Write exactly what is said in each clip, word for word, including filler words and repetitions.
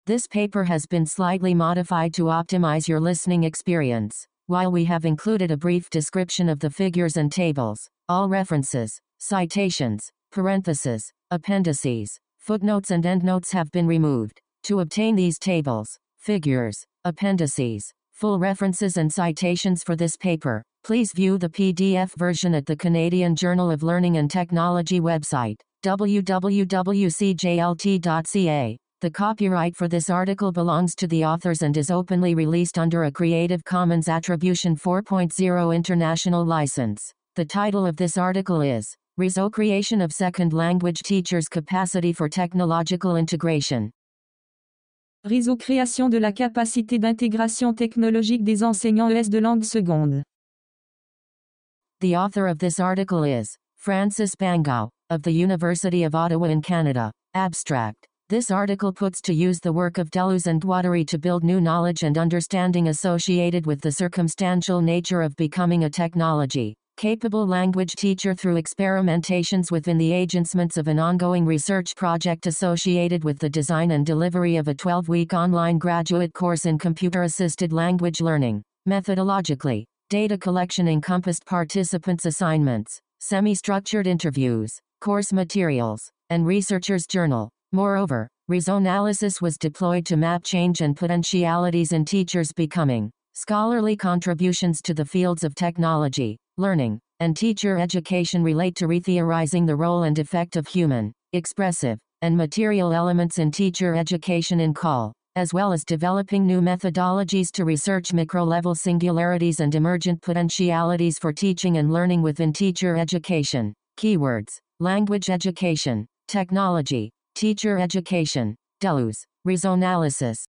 This paper has been slightly modified to optimize your listening experience. While we have included a brief description of the figures and tables, all references, citations, parentheses, appendices, footnotes and endnotes have been removed. To obtain these tables, figures, appendices, full references and citations for this paper, please view the P D F version at the Canadian Journal of Learning and Technology website, w w w dot c j l t dot c a. The copyright for this article belongs to the authors and is openly released under a Creative Commons Attribution four point oh International License. The title of this article is, Réseau Creation of Second Language Teachers' Capacity for Technological Integration. Réseau création de la capacité d'intégration technologique des enseignants E S de langue seconde. The author of this article is Francis Bangau, of the University of Ottawa in Canada. Abstract. This article puts to use the work of Deleuze and Guattari to build new knowledge and understanding associated with the circumstantial nature of becoming a technology capable language teacher through experimentations within the agencies of an ongoing research project associated with the design and delivery of a twelve-week online graduate course in computer-assisted language learning. Methodologically, data collection encompassed participants' assignments, semi-structured interviews, course materials, and researchers' journal. Moreover, réseau analysis was deployed to map change and potentialities in teachers becoming. Scholarly contributions to the fields of technology, learning, and teacher education relate to retheorizing the role and effect of human, expressive, and material elements in teacher education in C A L, as well as developing new methodologies to research micro-level singularities and emergent potentialities for teaching and learning within teacher education. Keywords: language education, technology, teacher education, Deleuze, réseau analysis.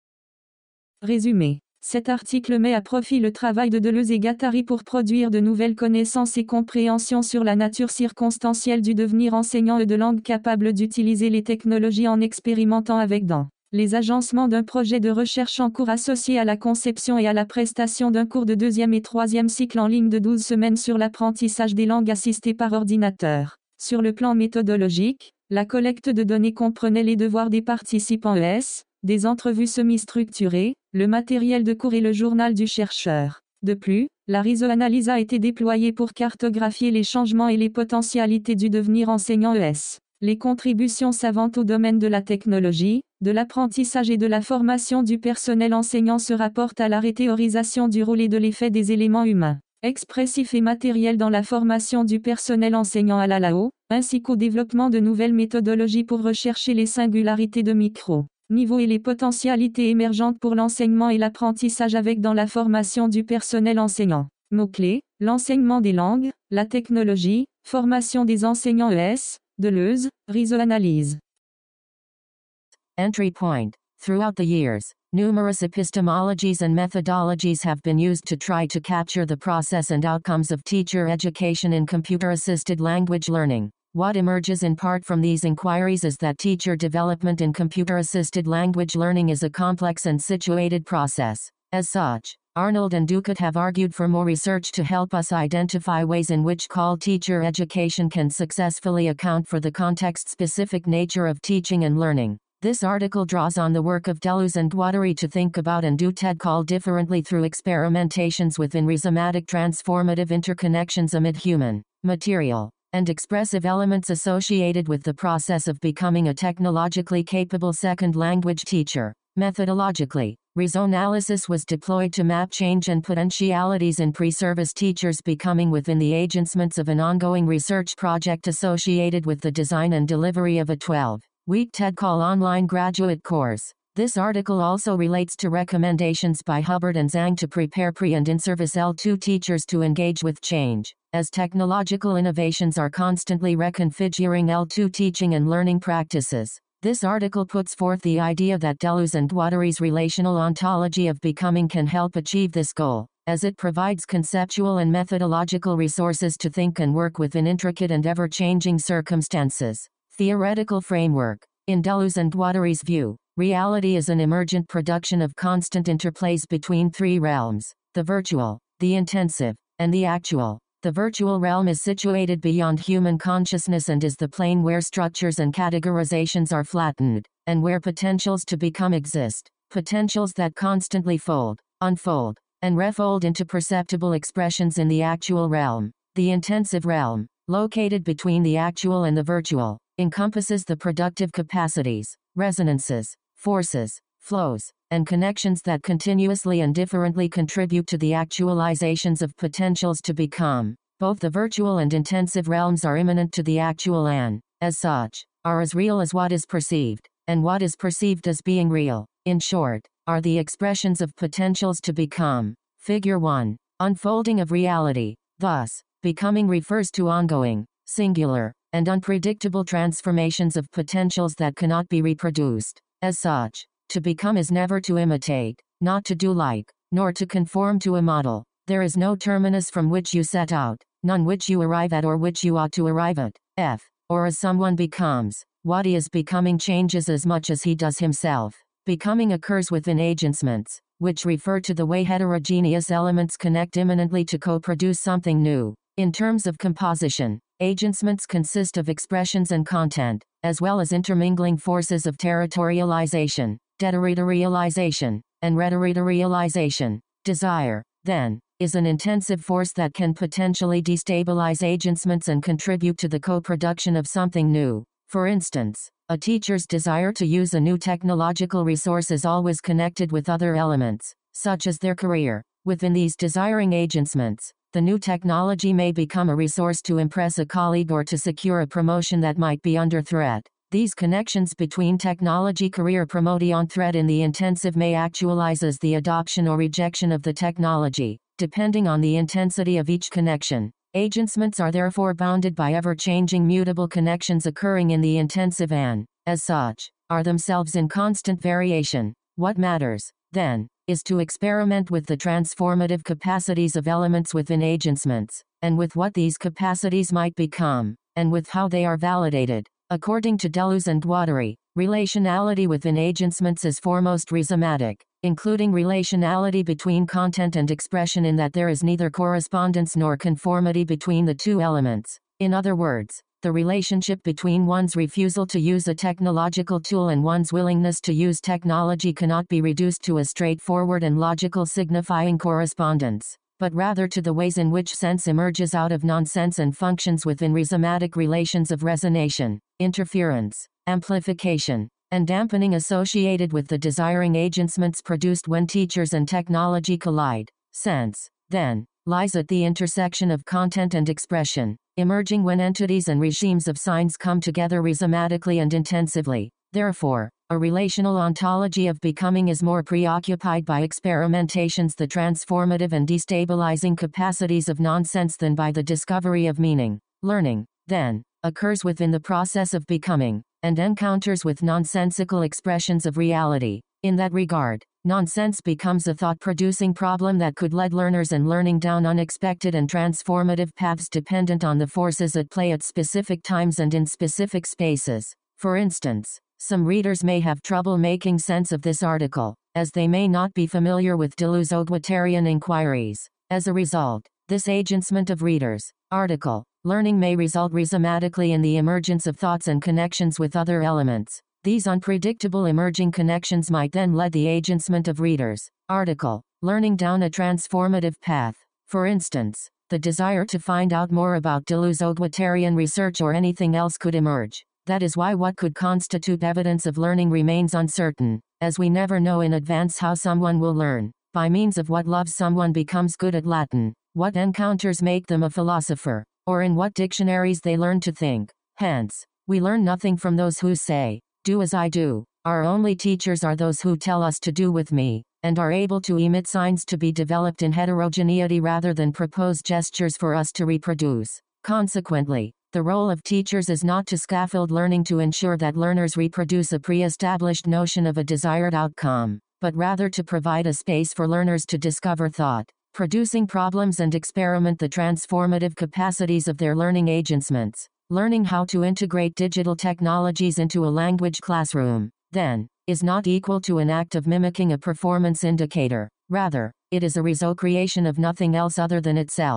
Résumé. Cet article met à profit le travail de Deleuze et Guattari pour produire de nouvelles connaissances et compréhensions sur la nature circonstancielle du devenir enseignant et de langue capable d'utiliser les technologies en expérimentant avec dans les agencements d'un projet de recherche en cours associé à la conception et à la prestation d'un cours de deuxième et troisième cycle en ligne de douze semaines sur l'apprentissage des langues assistées par ordinateur. Sur le plan méthodologique, la collecte de données comprenait les devoirs des participants E S, des entrevues semi-structurées, le matériel de cours et le journal du chercheur. De plus, la réseau-analyse a été déployée pour cartographier les changements et les potentialités du devenir enseignant E S. Les contributions savantes au domaine de la technologie, de l'apprentissage et de la formation du personnel enseignant se rapportent à la réthéorisation du rôle et de l'effet des éléments humains, expressifs et matériels dans la formation du personnel enseignant à l'A L A O, ainsi qu'au développement de nouvelles méthodologies pour rechercher les singularités de micro niveau et les potentialités émergentes pour l'enseignement et l'apprentissage avec dans la formation du personnel enseignant. Mots-clés, l'enseignement des langues, la technologie, formation des enseignants E S, Deleuze, réseau-analyse. Entry point. Throughout the years, numerous epistemologies and methodologies have been used to try to capture the process and outcomes of teacher education in computer-assisted language learning. What emerges in part from these inquiries is that teacher development in computer-assisted language learning is a complex and situated process. As such, Arnold and Ducat have argued for more research to help us identify ways in which C A L teacher education can successfully account for the context-specific nature of teaching and learning. This article draws on the work of Deleuze and Guattari to think about and do T E D C A L differently through experimentations within rhizomatic transformative interconnections amid human, material, and expressive elements associated with the process of becoming a technologically capable second language teacher. Methodologically, réseau analysis was deployed to map change and potentialities in pre-service teachers becoming within the agencies of an ongoing research project associated with the design and delivery of a twelve-week T E D C A L online graduate course. This article also relates to recommendations by Hubbard and Zhang to prepare pre- and in-service L two teachers to engage with change, as technological innovations are constantly reconfiguring L two teaching and learning practices. This article puts forth the idea that Deleuze and Guattari's relational ontology of becoming can help achieve this goal, as it provides conceptual and methodological resources to think and work within intricate and ever-changing circumstances. Theoretical framework. In Deleuze and Guattari's view, reality is an emergent production of constant interplays between three realms: the virtual, the intensive, and the actual. The virtual realm is situated beyond human consciousness and is the plane where structures and categorizations are flattened, and where potentials to become exist, potentials that constantly fold, unfold, and refold into perceptible expressions in the actual realm. The intensive realm, located between the actual and the virtual, encompasses the productive capacities, resonances, forces, flows, and connections that continuously and differently contribute to the actualizations of potentials to become. Both the virtual and intensive realms are immanent to the actual and, as such, are as real as what is perceived, and what is perceived as being real, in short, are the expressions of potentials to become. Figure one. Unfolding of reality. Thus, becoming refers to ongoing, singular, and unpredictable transformations of potentials that cannot be reproduced. As such, to become is never to imitate, not to do like, nor to conform to a model. There is no terminus from which you set out, none which you arrive at or which you ought to arrive at. F. Or as someone becomes, what he is becoming changes as much as he does himself. Becoming occurs within agencements, which refer to the way heterogeneous elements connect immanently to co-produce something new. In terms of composition, agencements consist of expressions and content, as well as intermingling forces of territorialization, deterritorialization, and reterritorialization. Desire, then, is an intensive force that can potentially destabilize agencements and contribute to the co-production of something new. For instance, a teacher's desire to use a new technological resource is always connected with other elements, such as their career. Within these desiring agencements, the new technology may become a resource to impress a colleague or to secure a promotion that might be under threat. These connections between technology career promoting on threat in the intensive may actualize as the adoption or rejection of the technology, depending on the intensity of each connection. Agencements are therefore bounded by ever-changing mutable connections occurring in the intensive and, as such, are themselves in constant variation. What matters, then, is to experiment with the transformative capacities of elements within agencements, and with what these capacities might become, and with how they are validated. According to Deleuze and Guattari, relationality within agencements is foremost rhizomatic, including relationality between content and expression in that there is neither correspondence nor conformity between the two elements. In other words, the relationship between one's refusal to use a technological tool and one's willingness to use technology cannot be reduced to a straightforward and logical signifying correspondence, but rather to the ways in which sense emerges out of nonsense and functions within rhizomatic relations of resonation, interference, amplification, and dampening associated with the desiring agencements produced when teachers and technology collide. Sense, then, lies at the intersection of content and expression, emerging when entities and regimes of signs come together rhizomatically and intensively. Therefore, a relational ontology of becoming is more preoccupied by experimentations, the transformative and destabilizing capacities of nonsense, than by the discovery of meaning. Learning, then, occurs within the process of becoming, and encounters with nonsensical expressions of reality. In that regard, nonsense becomes a thought-producing problem that could lead learners and learning down unexpected and transformative paths dependent on the forces at play at specific times and in specific spaces. For instance, some readers may have trouble making sense of this article, as they may not be familiar with Deleuze-Guattarian inquiries. As a result, this agencement of readers' article learning may result rhizomatically in the emergence of thoughts and connections with other elements. These unpredictable emerging connections might then lead the agencement of readers' article learning down a transformative path. For instance, the desire to find out more about Deleuze-Guattarian research or anything else could emerge. That is why what could constitute evidence of learning remains uncertain, as we never know in advance how someone will learn. By means of what love someone becomes good at Latin, what encounters make them a philosopher, or in what dictionaries they learn to think. Hence, we learn nothing from those who say, "Do as I do." Our only teachers are those who tell us to do with me, and are able to emit signs to be developed in heterogeneity rather than propose gestures for us to reproduce. Consequently, the role of teachers is not to scaffold learning to ensure that learners reproduce a pre-established notion of a desired outcome, but rather to provide a space for learners to discover thought, producing problems and experiment the transformative capacities of their learning agencements. Learning how to integrate digital technologies into a language classroom, then, is not equal to an act of mimicking a performance indicator. Rather, it is a result creation of nothing else other than itself.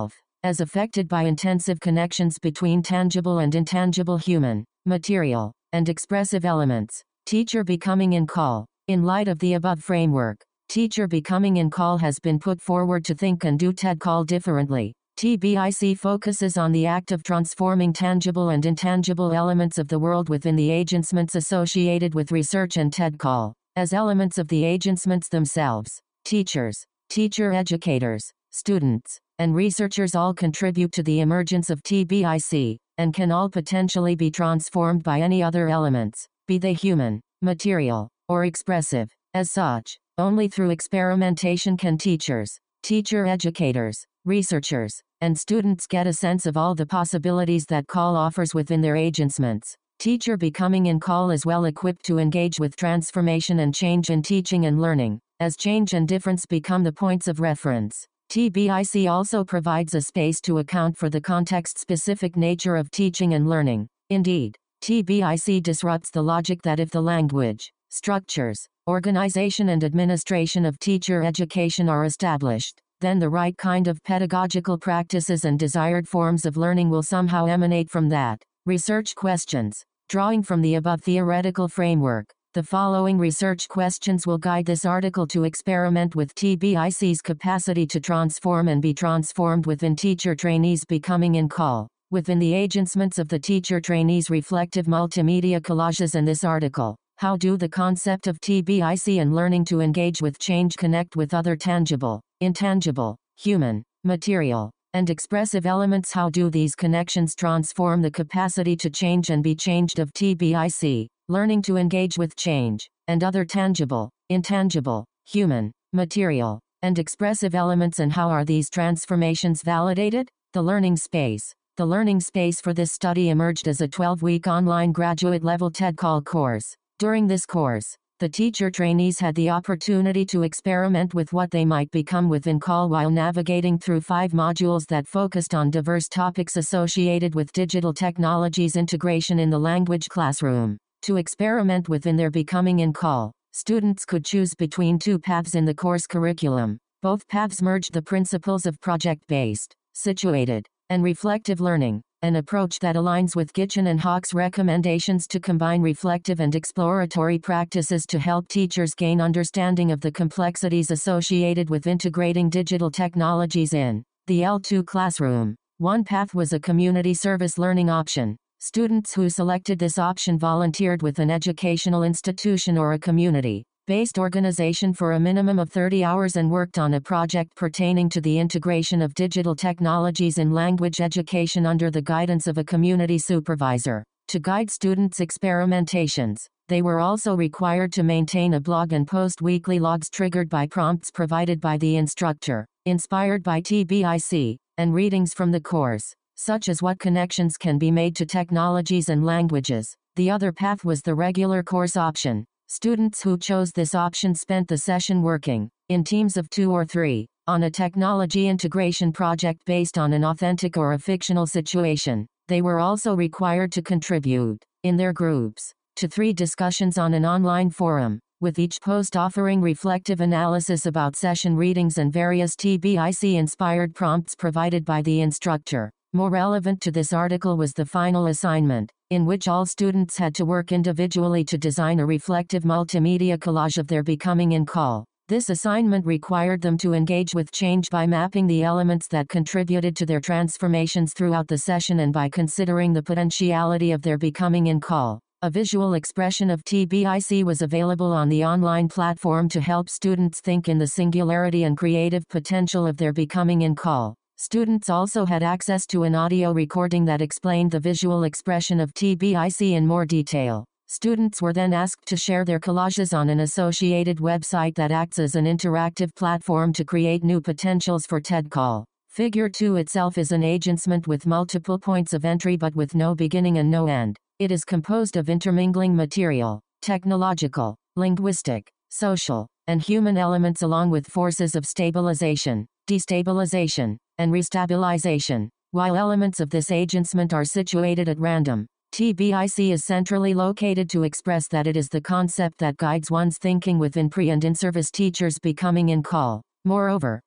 as affected by intensive connections between tangible and intangible human, material, and expressive elements. Teacher becoming in call. In light of the above framework, teacher becoming in call has been put forward to think and do TED call differently. T B I C focuses on the act of transforming tangible and intangible elements of the world within the agencements associated with research and TED call, as elements of the agencements themselves. Teachers, teacher educators, students, and researchers all contribute to the emergence of T B I C, and can all potentially be transformed by any other elements, be they human, material, or expressive. As such, only through experimentation can teachers, teacher educators, researchers, and students get a sense of all the possibilities that call offers within their agencements. Teacher becoming in call is well equipped to engage with transformation and change in teaching and learning, as change and difference become the points of reference. T B I C also provides a space to account for the context-specific nature of teaching and learning. Indeed, T B I C disrupts the logic that if the language, structures, organization and administration of teacher education are established, then the right kind of pedagogical practices and desired forms of learning will somehow emanate from that. Research questions. Drawing from the above theoretical framework, the following research questions will guide this article to experiment with T B I C's capacity to transform and be transformed within teacher trainees becoming in call, within the agencements of the teacher trainees' reflective multimedia collages. In this article, how do the concept of T B I C and learning to engage with change connect with other tangible, intangible, human, material, and expressive elements? How do these connections transform the capacity to change and be changed of T B I C, learning to engage with change, and other tangible, intangible, human, material, and expressive elements? And how are these transformations validated? The learning space. The learning space for this study emerged as a twelve-week online graduate-level TED call course. During this course, the teacher trainees had the opportunity to experiment with what they might become within call while navigating through five modules that focused on diverse topics associated with digital technologies integration in the language classroom. To experiment within their becoming in call, students could choose between two paths in the course curriculum. Both paths merged the principles of project-based, situated, and reflective learning, an approach that aligns with Gitchen and Hawk's recommendations to combine reflective and exploratory practices to help teachers gain understanding of the complexities associated with integrating digital technologies in the L two classroom. One path was a community service learning option. Students who selected this option volunteered with an educational institution or a community based organization for a minimum of thirty hours and worked on a project pertaining to the integration of digital technologies in language education under the guidance of a community supervisor. To guide students' experimentations, they were also required to maintain a blog and post weekly logs triggered by prompts provided by the instructor, inspired by T B I C, and readings from the course, such as what connections can be made to technologies and languages. The other path was the regular course option. Students who chose this option spent the session working, in teams of two or three, on a technology integration project based on an authentic or a fictional situation. They were also required to contribute, in their groups, to three discussions on an online forum, with each post offering reflective analysis about session readings and various T B I C-inspired prompts provided by the instructor. More relevant to this article was the final assignment, in which all students had to work individually to design a reflective multimedia collage of their becoming in call. This assignment required them to engage with change by mapping the elements that contributed to their transformations throughout the session and by considering the potentiality of their becoming in call. A visual expression of T B I C was available on the online platform to help students think in the singularity and creative potential of their becoming in call. Students also had access to an audio recording that explained the visual expression of T B I C in more detail. Students were then asked to share their collages on an associated website that acts as an interactive platform to create new potentials for TED call. Figure two itself is an agencement with multiple points of entry but with no beginning and no end. It is composed of intermingling material, technological, linguistic, social, and human elements along with forces of stabilization, destabilization, and restabilization. While elements of this agencement are situated at random, T B I C is centrally located to express that it is the concept that guides one's thinking within pre- and in-service teachers becoming in call. Moreover,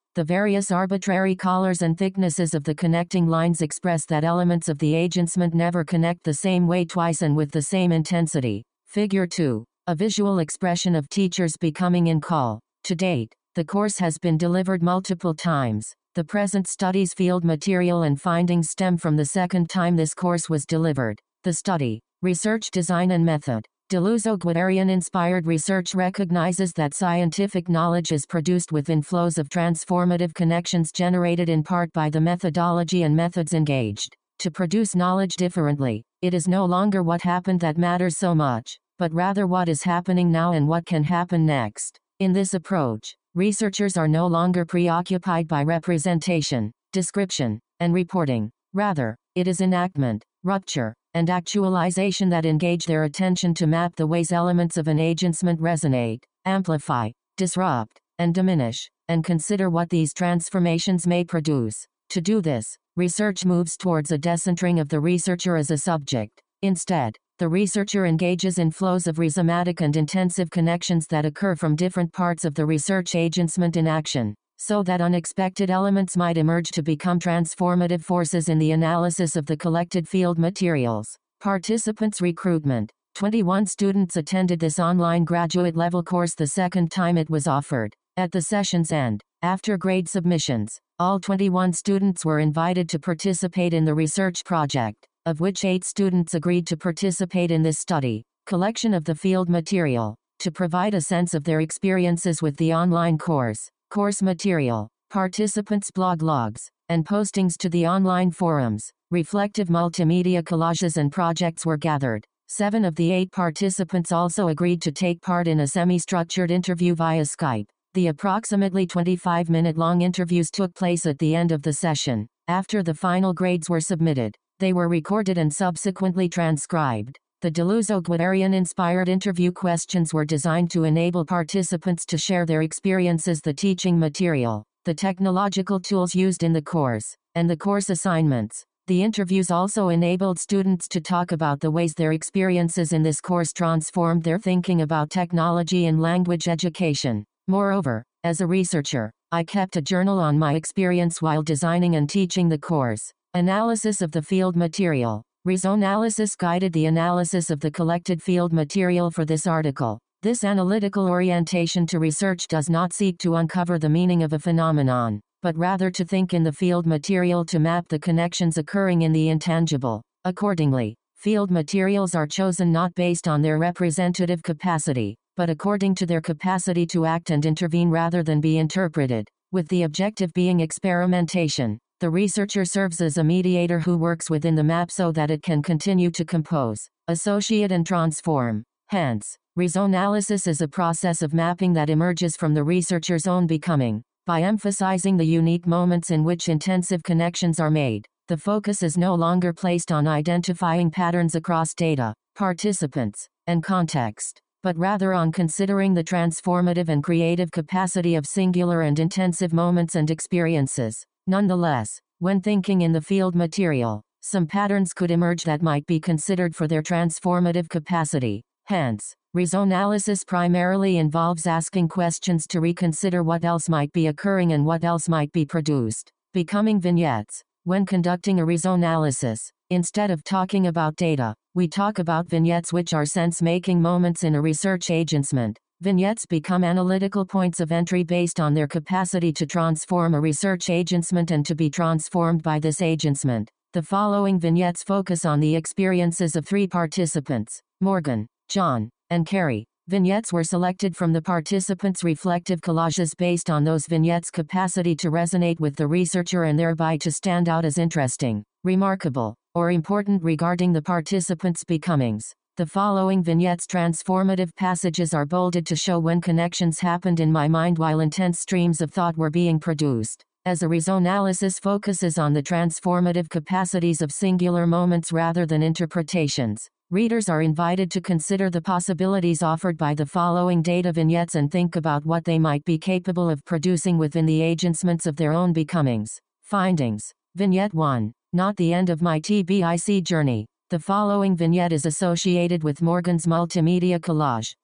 The various arbitrary colors and thicknesses of the connecting lines express that elements of the agencement never connect the same way twice and with the same intensity. Figure two. A visual expression of teachers becoming in call. To date, the course has been delivered multiple times. The present study's field material and findings stem from the second time this course was delivered. The study, research design and method. Deleuze-Guattarian-inspired research recognizes that scientific knowledge is produced within flows of transformative connections generated in part by the methodology and methods engaged. To produce knowledge differently, it is no longer what happened that matters so much, but rather what is happening now and what can happen next. In this approach, researchers are no longer preoccupied by representation, description, and reporting. Rather, it is enactment, rupture, and actualization that engage their attention to map the ways elements of an agencement resonate, amplify, disrupt, and diminish, and consider what these transformations may produce. To do this, research moves towards a decentering of the researcher as a subject. Instead, the researcher engages in flows of rhizomatic and intensive connections that occur from different parts of the research agencement in action, so that unexpected elements might emerge to become transformative forces in the analysis of the collected field materials. Participants recruitment. twenty-one students attended this online graduate level course the second time it was offered. At the session's end, after grade submissions, all twenty-one students were invited to participate in the research project, of which eight students agreed to participate in this study, collection of the field material, to provide a sense of their experiences with the online course. Course material, participants' blog logs, and postings to the online forums, reflective multimedia collages and projects were gathered. Seven of the eight participants also agreed to take part in a semi-structured interview via Skype. The approximately twenty-five minute long interviews took place at the end of the session. After the final grades were submitted, they were recorded and subsequently transcribed. The Deleuze-Guattarian-inspired interview questions were designed to enable participants to share their experiences, the teaching material, the technological tools used in the course, and the course assignments. The interviews also enabled students to talk about the ways their experiences in this course transformed their thinking about technology and language education. Moreover, as a researcher, I kept a journal on my experience while designing and teaching the course. Analysis of the field material. Rhizoanalysis guided the analysis of the collected field material for this article. This analytical orientation to research does not seek to uncover the meaning of a phenomenon, but rather to think in the field material to map the connections occurring in the intangible. Accordingly, field materials are chosen not based on their representative capacity, but according to their capacity to act and intervene rather than be interpreted, with the objective being experimentation. The researcher serves as a mediator who works within the map so that it can continue to compose, associate and transform. Hence, rhizoanalysis is a process of mapping that emerges from the researcher's own becoming. By emphasizing the unique moments in which intensive connections are made, the focus is no longer placed on identifying patterns across data, participants, and context, but rather on considering the transformative and creative capacity of singular and intensive moments and experiences. Nonetheless, when thinking in the field material, some patterns could emerge that might be considered for their transformative capacity. Hence, rhizoanalysis primarily involves asking questions to reconsider what else might be occurring and what else might be produced. Becoming vignettes. When conducting a rhizoanalysis, instead of talking about data, we talk about vignettes, which are sense-making moments in a research agencement. Vignettes become analytical points of entry based on their capacity to transform a research agencement and to be transformed by this agencement. The following vignettes focus on the experiences of three participants, Morgan, John, and Carrie. Vignettes were selected from the participants' reflective collages based on those vignettes' capacity to resonate with the researcher and thereby to stand out as interesting, remarkable, or important regarding the participants' becomings. The following vignettes' transformative passages are bolded to show when connections happened in my mind while intense streams of thought were being produced. As a rhizoanalysis focuses on the transformative capacities of singular moments rather than interpretations, readers are invited to consider the possibilities offered by the following data vignettes and think about what they might be capable of producing within the agencements of their own becomings. Findings. Vignette one. Not the end of my T B I C journey. The following vignette is associated with Morgan's multimedia collage.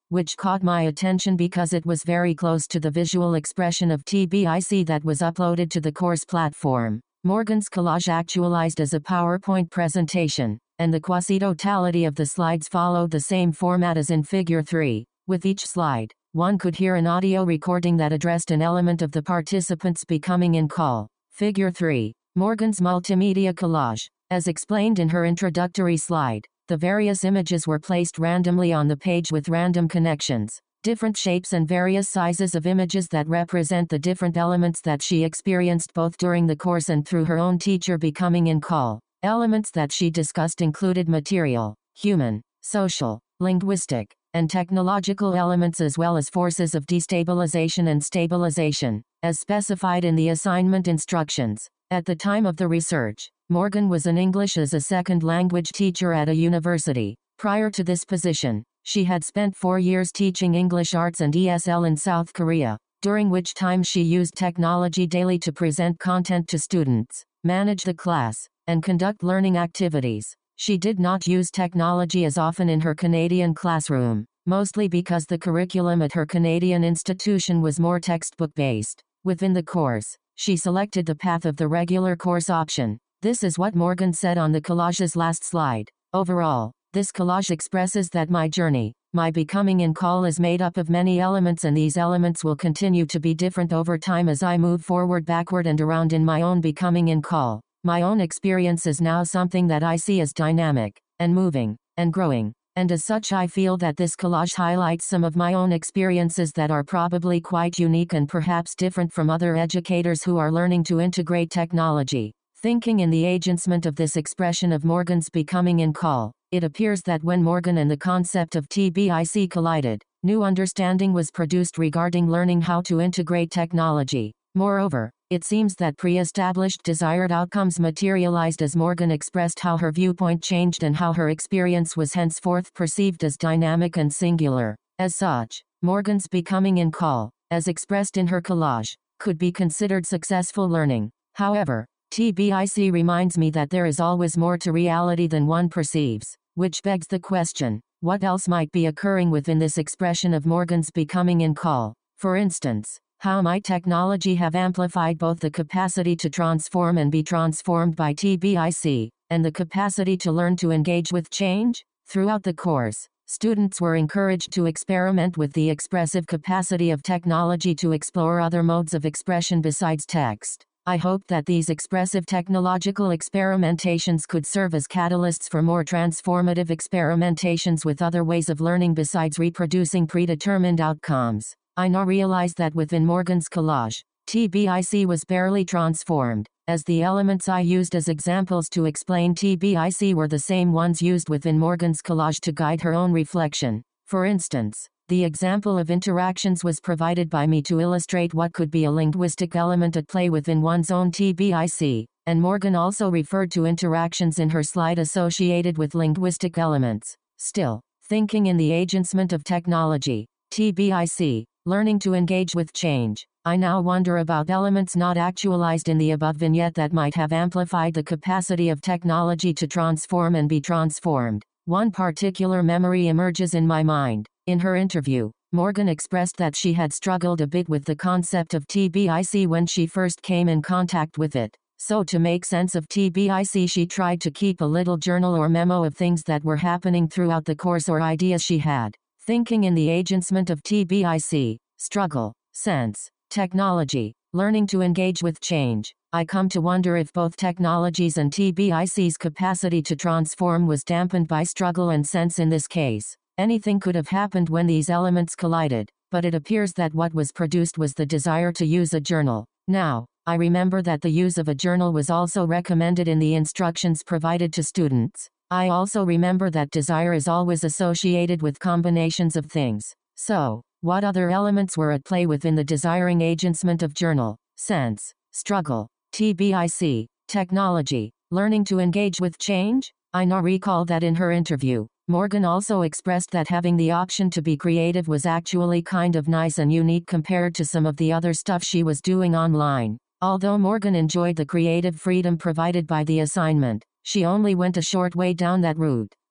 which caught my attention because it was very close to the visual expression of T B I C that was uploaded to the course platform. Morgan's collage actualized as a PowerPoint presentation, and the quasi-totality of the slides followed the same format as in Figure three. With each slide, one could hear an audio recording that addressed an element of the participants becoming in call. Figure three. Morgan's multimedia collage. As explained in her introductory slide, the various images were placed randomly on the page with random connections. Different shapes and various sizes of images that represent the different elements that she experienced both during the course and through her own teacher becoming in call. Elements that she discussed included material, human, social, linguistic, and technological elements as well as forces of destabilization and stabilization, as specified in the assignment instructions. At the time of the research, Morgan was an English as a second language teacher at a university. Prior to this position, she had spent four years teaching English arts and E S L in South Korea, during which time she used technology daily to present content to students, manage the class, and conduct learning activities. She did not use technology as often in her Canadian classroom, mostly because the curriculum at her Canadian institution was more textbook-based. Within the course, she selected the path of the regular course option. This is what Morgan said on the collage's last slide. Overall, this collage expresses that my journey, my becoming in call is made up of many elements, and these elements will continue to be different over time as I move forward, backward, and around in my own becoming in call. My own experience is now something that I see as dynamic, and moving, and growing, and as such I feel that this collage highlights some of my own experiences that are probably quite unique and perhaps different from other educators who are learning to integrate technology. Thinking in the agencement of this expression of Morgan's becoming in call, it appears that when Morgan and the concept of T B I C collided, new understanding was produced regarding learning how to integrate technology. Moreover, it seems that pre-established desired outcomes materialized as Morgan expressed how her viewpoint changed and how her experience was henceforth perceived as dynamic and singular. As such, Morgan's becoming in call, as expressed in her collage, could be considered successful learning. However, T B I C reminds me that there is always more to reality than one perceives, which begs the question, what else might be occurring within this expression of Morgan's becoming in call? For instance, how might technology have amplified both the capacity to transform and be transformed by T B I C, and the capacity to learn to engage with change? Throughout the course, students were encouraged to experiment with the expressive capacity of technology to explore other modes of expression besides text. I hope that these expressive technological experimentations could serve as catalysts for more transformative experimentations with other ways of learning besides reproducing predetermined outcomes. I now realize that within Morgan's collage, T B I C was barely transformed, as the elements I used as examples to explain T B I C were the same ones used within Morgan's collage to guide her own reflection. For instance, the example of interactions was provided by me to illustrate what could be a linguistic element at play within one's own T B I C, and Morgan also referred to interactions in her slide associated with linguistic elements. Still, thinking in the agencement of technology, T B I C, learning to engage with change, I now wonder about elements not actualized in the above vignette that might have amplified the capacity of technology to transform and be transformed. One particular memory emerges in my mind. In her interview, Morgan expressed that she had struggled a bit with the concept of T B I C when she first came in contact with it. So to make sense of T B I C, she tried to keep a little journal or memo of things that were happening throughout the course or ideas she had. Thinking in the agencement of T B I C, struggle, sense, technology, learning to engage with change, I come to wonder if both technologies and T B I C's capacity to transform was dampened by struggle and sense in this case. Anything could have happened when these elements collided, but it appears that what was produced was the desire to use a journal. Now, I remember that the use of a journal was also recommended in the instructions provided to students. I also remember that desire is always associated with combinations of things. So, what other elements were at play within the desiring agencement of journal, sense, struggle, T B I C, technology, learning to engage with change? I now recall that in her interview, Morgan also expressed that having the option to be creative was actually kind of nice and unique compared to some of the other stuff she was doing online. Although Morgan enjoyed the creative freedom provided by the assignment, she only went a short way down that route.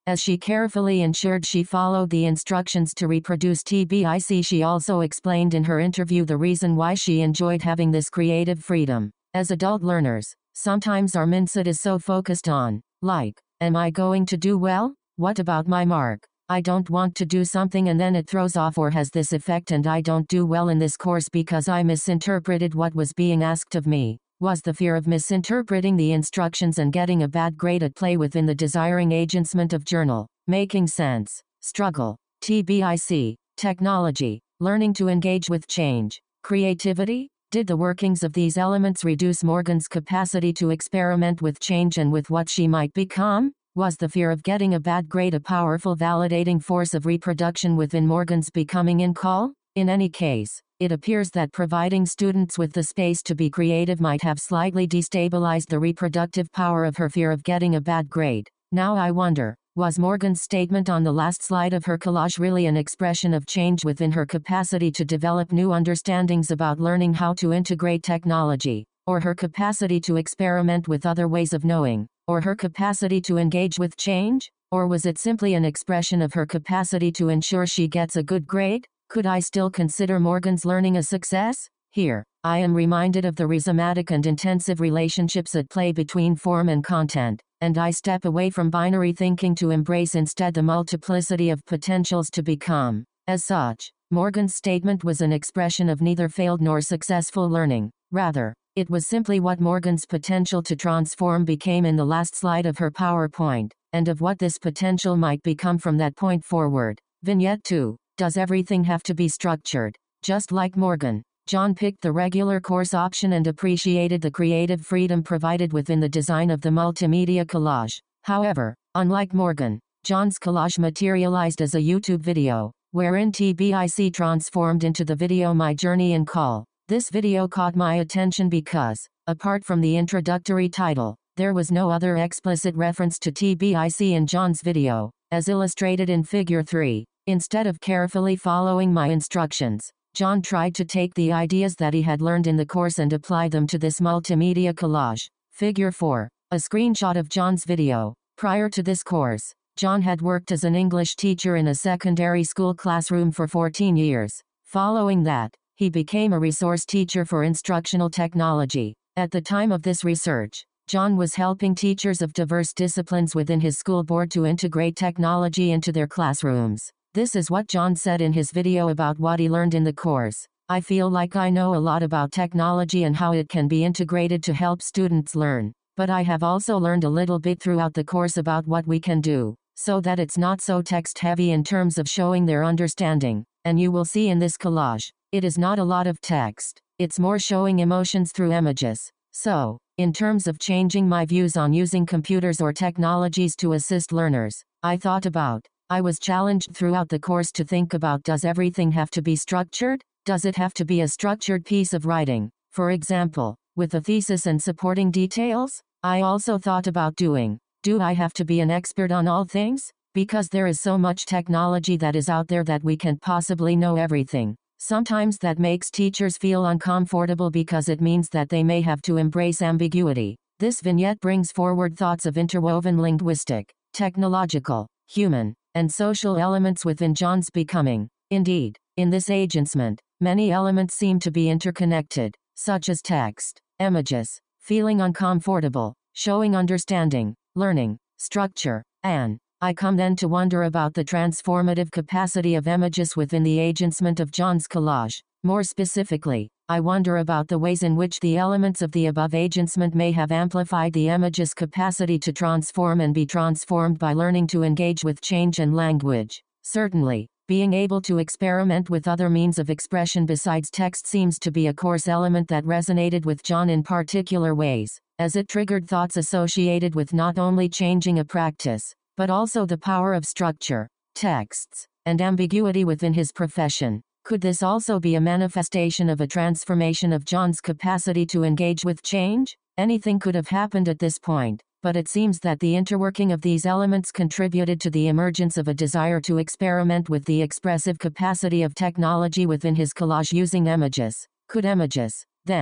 As she carefully ensured she followed the instructions to reproduce T B I C, she also explained in her interview the reason why she enjoyed having this creative freedom. As adult learners, sometimes our mindset is so focused on, like, am I going to do well? What about my mark? I don't want to do something and then it throws off or has this effect and I don't do well in this course because I misinterpreted what was being asked of me. Was the fear of misinterpreting the instructions and getting a bad grade at play within the desiring agencement of journal, making sense, struggle, T B I C, technology, learning to engage with change, creativity? Did the workings of these elements reduce Morgan's capacity to experiment with change and with what she might become? Was the fear of getting a bad grade a powerful validating force of reproduction within Morgan's becoming in call? In any case, it appears that providing students with the space to be creative might have slightly destabilized the reproductive power of her fear of getting a bad grade. Now I wonder, was Morgan's statement on the last slide of her collage really an expression of change within her capacity to develop new understandings about learning how to integrate technology, or her capacity to experiment with other ways of knowing, or her capacity to engage with change? Or was it simply an expression of her capacity to ensure she gets a good grade? Could I still consider Morgan's learning a success? Here, I am reminded of the rhizomatic and intensive relationships at play between form and content, and I step away from binary thinking to embrace instead the multiplicity of potentials to become. As such, Morgan's statement was an expression of neither failed nor successful learning. Rather, it was simply what Morgan's potential to transform became in the last slide of her PowerPoint, and of what this potential might become from that point forward. Vignette two. Does everything have to be structured? Just like Morgan, John picked the regular course option and appreciated the creative freedom provided within the design of the multimedia collage. However, unlike Morgan, John's collage materialized as a YouTube video, wherein T B I C transformed into the video My Journey in Call. This video caught my attention because, apart from the introductory title, there was no other explicit reference to T B I C in John's video, as illustrated in Figure three. Instead of carefully following my instructions, John tried to take the ideas that he had learned in the course and apply them to this multimedia collage. Figure four. A screenshot of John's video. Prior to this course, John had worked as an English teacher in a secondary school classroom for fourteen years. Following that, he became a resource teacher for instructional technology. At the time of this research, John was helping teachers of diverse disciplines within his school board to integrate technology into their classrooms. This is what John said in his video about what he learned in the course. I feel like I know a lot about technology and how it can be integrated to help students learn, but I have also learned a little bit throughout the course about what we can do, so that it's not so text-heavy in terms of showing their understanding. And you will see in this collage, it is not a lot of text, it's more showing emotions through images. So, in terms of changing my views on using computers or technologies to assist learners, I thought about I was challenged throughout the course to think about, does everything have to be structured? Does it have to be a structured piece of writing, for example, with a thesis and supporting details? I also thought about doing, do I have to be an expert on all things? Because there is so much technology that is out there that we can't possibly know everything. Sometimes that makes teachers feel uncomfortable because it means that they may have to embrace ambiguity. This vignette brings forward thoughts of interwoven linguistic, technological, human, and social elements within John's becoming. Indeed, in this agencement, many elements seem to be interconnected, such as text, images, feeling uncomfortable, showing understanding, learning, structure, and I come then to wonder about the transformative capacity of images within the agencement of John's collage. More specifically, I wonder about the ways in which the elements of the above agencement may have amplified the image's capacity to transform and be transformed by learning to engage with change and language. Certainly, being able to experiment with other means of expression besides text seems to be a course element that resonated with John in particular ways, as it triggered thoughts associated with not only changing a practice, but also the power of structure, texts, and ambiguity within his profession. Could this also be a manifestation of a transformation of John's capacity to engage with change? Anything could have happened at this point, but it seems that the interworking of these elements contributed to the emergence of a desire to experiment with the expressive capacity of technology within his collage using images. Could images, then,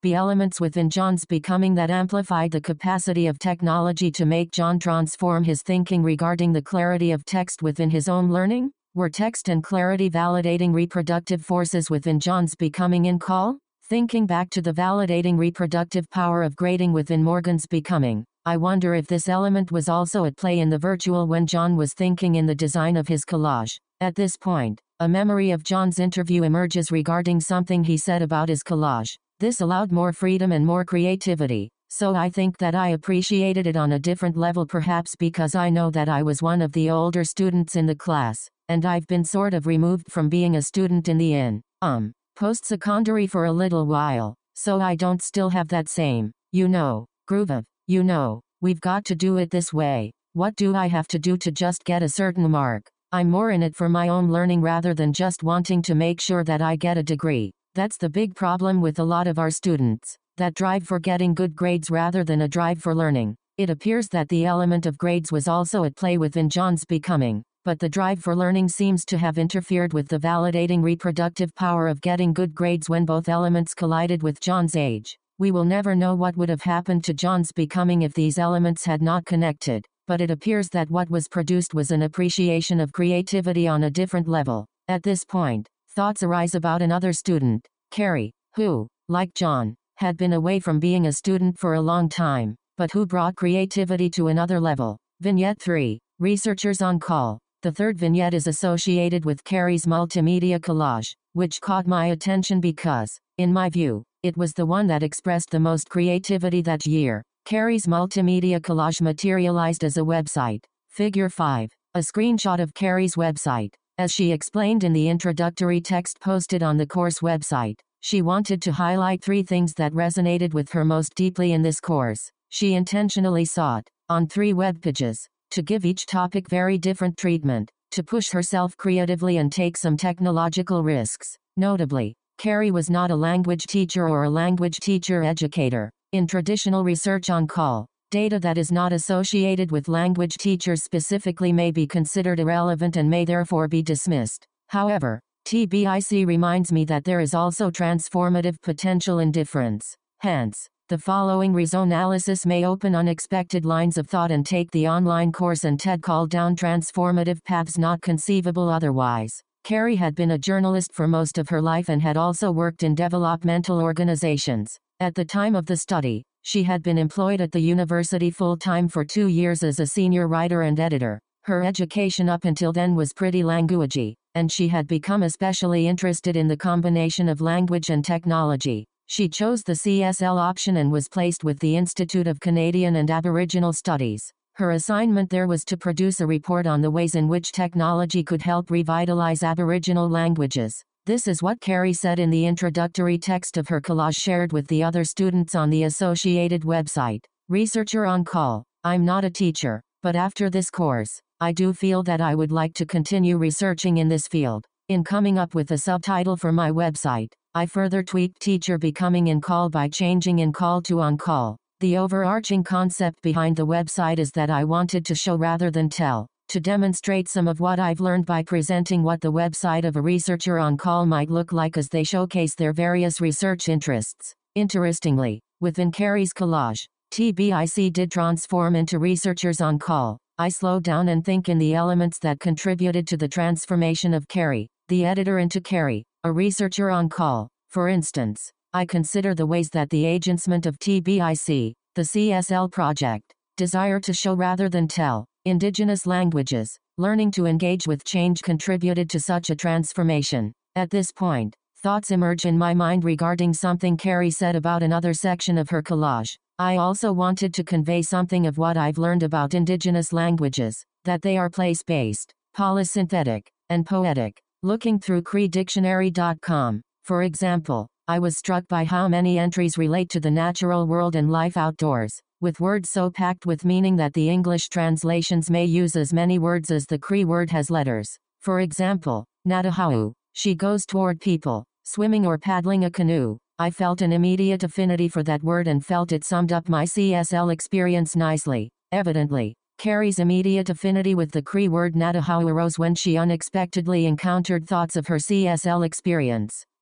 be elements within John's becoming that amplified the capacity of technology to make John transform his thinking regarding the clarity of text within his own learning? Were text and clarity validating reproductive forces within John's becoming in Call? Thinking back to the validating reproductive power of grading within Morgan's becoming, I wonder if this element was also at play in the virtual when John was thinking in the design of his collage. At this point, a memory of John's interview emerges regarding something he said about his collage. This allowed more freedom and more creativity, so I think that I appreciated it on a different level, perhaps because I know that I was one of the older students in the class, and I've been sort of removed from being a student in the in, um, post-secondary for a little while, so I don't still have that same, you know, groove of, you know, we've got to do it this way. What do I have to do to just get a certain mark? I'm more in it for my own learning rather than just wanting to make sure that I get a degree. That's the big problem with a lot of our students, that drive for getting good grades rather than a drive for learning. It appears that the element of grades was also at play within John's becoming, but the drive for learning seems to have interfered with the validating reproductive power of getting good grades when both elements collided with John's age. We will never know what would have happened to John's becoming if these elements had not connected, but it appears that what was produced was an appreciation of creativity on a different level. At this point, thoughts arise about another student, Carrie, who, like John, had been away from being a student for a long time, but who brought creativity to another level. Vignette three. Researchers on Call. The third vignette is associated with Carrie's multimedia collage, which caught my attention because, in my view, it was the one that expressed the most creativity that year. Carrie's multimedia collage materialized as a website. Figure five. A screenshot of Carrie's website. As she explained in the introductory text posted on the course website, she wanted to highlight three things that resonated with her most deeply in this course. She intentionally sought, on three web pages, to give each topic very different treatment, to push herself creatively and take some technological risks. Notably, Carrie was not a language teacher or a language teacher educator. In traditional research on Call, data that is not associated with language teachers specifically may be considered irrelevant and may therefore be dismissed. However, T B I C reminds me that there is also transformative potential in difference. Hence, the following rezonalysis may open unexpected lines of thought and take the online course and TED Call down transformative paths not conceivable otherwise. Carrie had been a journalist for most of her life and had also worked in developmental organizations. At the time of the study, she had been employed at the university full-time for two years as a senior writer and editor. Her education up until then was pretty languagey, and she had become especially interested in the combination of language and technology. She chose the C S L option and was placed with the Institute of Canadian and Aboriginal Studies. Her assignment there was to produce a report on the ways in which technology could help revitalize Aboriginal languages. This is what Carrie said in the introductory text of her collage shared with the other students on the associated website. Researcher on Call. I'm not a teacher, but after this course, I do feel that I would like to continue researching in this field. In coming up with a subtitle for my website, I further tweaked teacher becoming in Call by changing in Call to on Call. The overarching concept behind the website is that I wanted to show rather than tell, to demonstrate some of what I've learned by presenting what the website of a researcher on Call might look like as they showcase their various research interests. Interestingly, within Carrie's collage, T B I C did transform into researchers on Call. I slow down and think in the elements that contributed to the transformation of Carrie, the editor, into Carrie, a researcher on Call. For instance, I consider the ways that the agencement of T B I C, the C S L project, desire to show rather than tell, Indigenous languages, learning to engage with change contributed to such a transformation. At this point, thoughts emerge in my mind regarding something Carrie said about another section of her collage. I also wanted to convey something of what I've learned about Indigenous languages, that they are place-based, polysynthetic, and poetic. Looking through Cree Dictionary dot com, for example, I was struck by how many entries relate to the natural world and life outdoors, with words so packed with meaning that the English translations may use as many words as the Cree word has letters. For example, Natahau, she goes toward people, swimming or paddling a canoe. I felt an immediate affinity for that word and felt it summed up my C S L experience nicely. Evidently, Carrie's immediate affinity with the Cree word Natahau arose when she unexpectedly encountered thoughts of her C S L experience.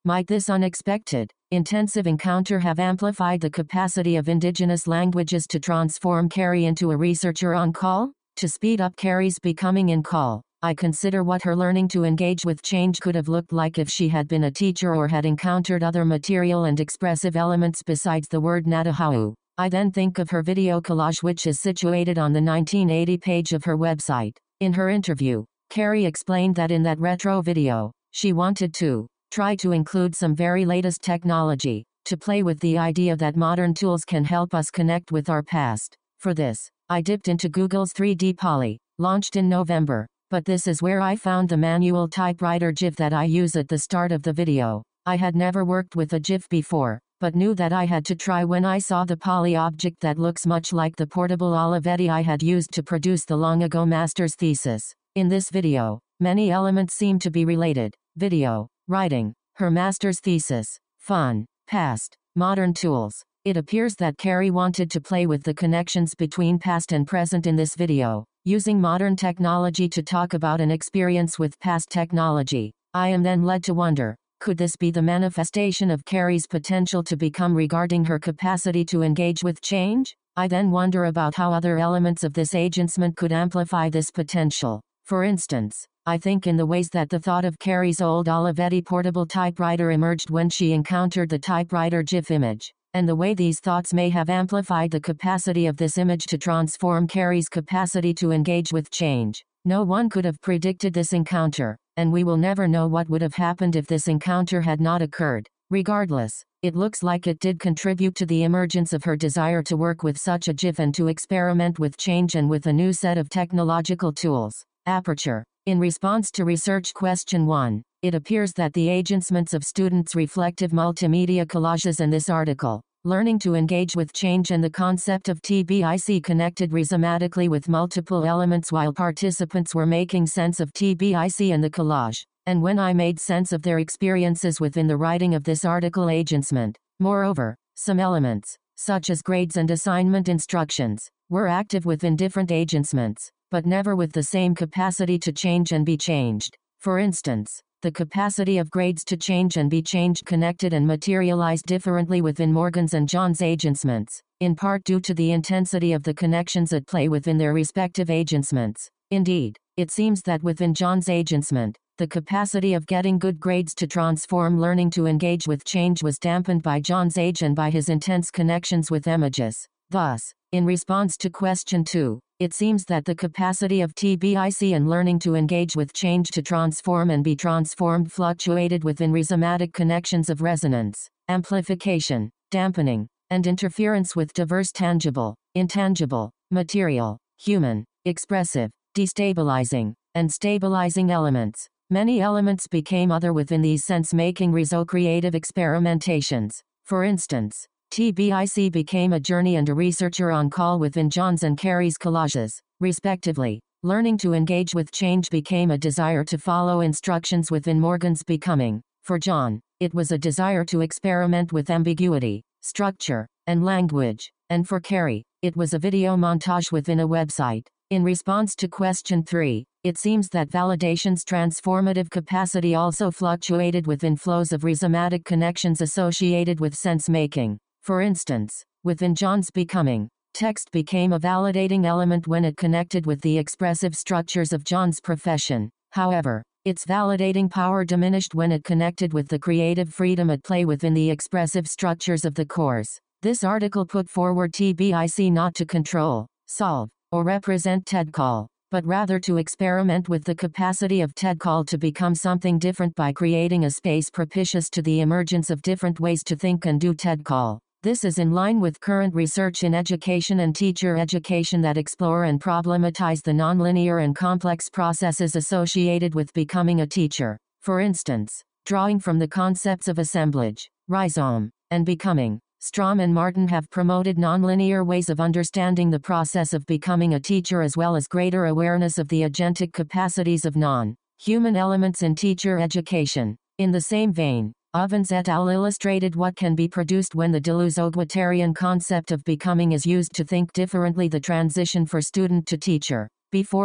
Might this unexpected, intensive encounter have amplified the capacity of indigenous languages to transform Carrie into a researcher on call? To speed up Carrie's becoming in call, I consider what her learning to engage with change could have looked like if she had been a teacher or had encountered other material and expressive elements besides the word Natahahu. I then think of her video collage, which is situated on the nineteen eighty page of her website. In her interview, Carrie explained that in that retro video, she wanted to try to include some very latest technology, to play with the idea that modern tools can help us connect with our past. For this, I dipped into Google's three D Poly, launched in November, but this is where I found the manual typewriter GIF that I use at the start of the video. I had never worked with a GIF before, but knew that I had to try when I saw the Poly object that looks much like the portable Olivetti I had used to produce the long ago master's thesis. In this video, many elements seem to be related: video, writing, her master's thesis, fun, past, modern tools. It appears that Carrie wanted to play with the connections between past and present in this video, using modern technology to talk about an experience with past technology. I am then led to wonder, could this be the manifestation of Carrie's potential to become regarding her capacity to engage with change? I then wonder about how other elements of this agencement could amplify this potential. For instance, I think in the ways that the thought of Carrie's old Olivetti portable typewriter emerged when she encountered the typewriter GIF image, and the way these thoughts may have amplified the capacity of this image to transform Carrie's capacity to engage with change. No one could have predicted this encounter, and we will never know what would have happened if this encounter had not occurred. Regardless, it looks like it did contribute to the emergence of her desire to work with such a GIF and to experiment with change and with a new set of technological tools. Aperture. In response to research question one, it appears that the agencements of students' reflective multimedia collages in this article, learning to engage with change and the concept of T B I C connected rhizomatically with multiple elements while participants were making sense of T B I C and the collage, and when I made sense of their experiences within the writing of this article agencement. Moreover, some elements, such as grades and assignment instructions, were active within different agencements, but never with the same capacity to change and be changed. For instance, the capacity of grades to change and be changed connected and materialized differently within Morgan's and John's agencements, in part due to the intensity of the connections at play within their respective agencements. Indeed, it seems that within John's agencement, the capacity of getting good grades to transform learning to engage with change was dampened by John's age and by his intense connections with images. Thus, in response to question two, it seems that the capacity of T B I C and learning to engage with change to transform and be transformed fluctuated within rhizomatic connections of resonance, amplification, dampening, and interference with diverse tangible, intangible, material, human, expressive, destabilizing, and stabilizing elements. Many elements became other within these sense-making rhizo-creative experimentations. For instance, T B I C became a journey and a researcher on call within John's and Carrie's collages, respectively. Learning to engage with change became a desire to follow instructions within Morgan's becoming. For John, it was a desire to experiment with ambiguity, structure, and language, and for Carrie, it was a video montage within a website. In response to question three, it seems that validation's transformative capacity also fluctuated within flows of rhizomatic connections associated with sense-making. For instance, within John's becoming, text became a validating element when it connected with the expressive structures of John's profession. However, its validating power diminished when it connected with the creative freedom at play within the expressive structures of the course. This article put forward T B I C not to control, solve, or represent TEDCall, but rather to experiment with the capacity of TEDCall to become something different by creating a space propitious to the emergence of different ways to think and do TEDCall. This is in line with current research in education and teacher education that explore and problematize the nonlinear and complex processes associated with becoming a teacher. For instance, drawing from the concepts of assemblage, rhizome, and becoming, Strom and Martin have promoted nonlinear ways of understanding the process of becoming a teacher as well as greater awareness of the agentic capacities of non-human elements in teacher education. In the same vein, Ovens et al. Illustrated what can be produced when the Deleuze-Guattarian concept of becoming is used to think differently the transition for student to teacher. Before them,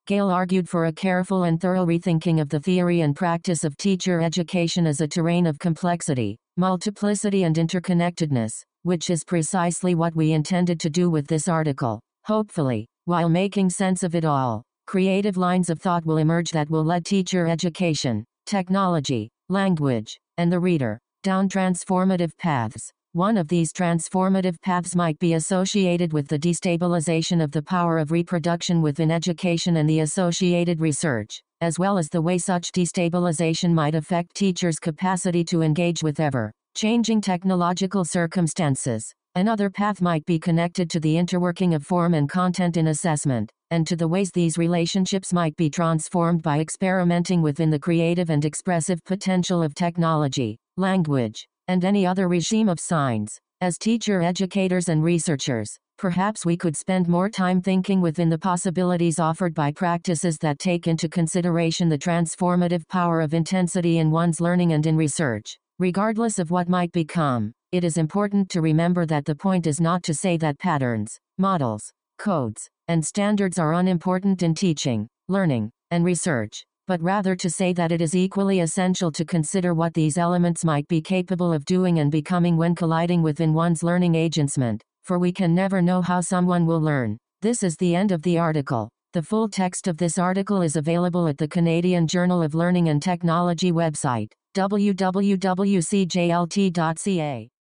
Gale argued for a careful and thorough rethinking of the theory and practice of teacher education as a terrain of complexity, multiplicity and interconnectedness, which is precisely what we intended to do with this article. Hopefully, while making sense of it all, creative lines of thought will emerge that will lead teacher education, technology, language, and the reader down transformative paths. One of these transformative paths might be associated with the destabilization of the power of reproduction within education and the associated research, as well as the way such destabilization might affect teachers' capacity to engage with ever-changing technological circumstances. Another path might be connected to the interworking of form and content in assessment, and to the ways these relationships might be transformed by experimenting within the creative and expressive potential of technology, language, and any other regime of signs. As teacher educators and researchers, perhaps we could spend more time thinking within the possibilities offered by practices that take into consideration the transformative power of intensity in one's learning and in research. Regardless of what might become, it is important to remember that the point is not to say that patterns, models, codes, and standards are unimportant in teaching, learning, and research, but rather to say that it is equally essential to consider what these elements might be capable of doing and becoming when colliding within one's learning agencement, for we can never know how someone will learn. This is the end of the article. The full text of this article is available at the Canadian Journal of Learning and Technology website, w w w dot c j l t dot c a.